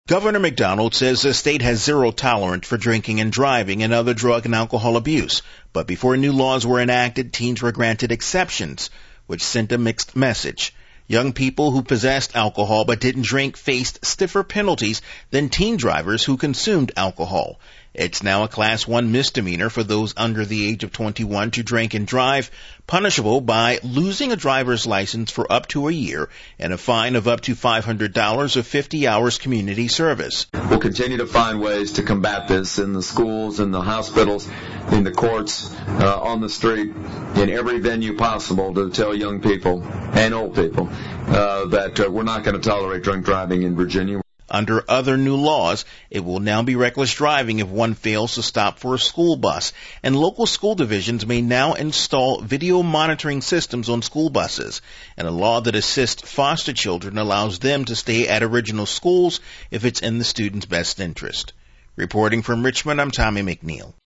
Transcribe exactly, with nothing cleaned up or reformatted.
Governor McDonald says the state has zero tolerance for drinking and driving and other drug and alcohol abuse. But before new laws were enacted, teens were granted exceptions, which sent a mixed message. Young people who possessed alcohol but didn't drink faced stiffer penalties than teen drivers who consumed alcohol. It's now a class one misdemeanor for those under the age of twenty-one to drink and drive, punishable by losing a driver's license for up to a year and a fine of up to five hundred dollars or fifty hours community service. We'll continue to find ways to combat this in the schools, in the hospitals, in the courts, uh, on the street, in every venue possible to tell young people and old people uh, that uh, we're not going to tolerate drunk driving in Virginia. Under other new laws, it will now be reckless driving if one fails to stop for a school bus, and local school divisions may now install video monitoring systems on school buses. And a law that assists foster children allows them to stay at original schools if it's in the student's best interest. Reporting from Richmond, I'm Tommy McNeil.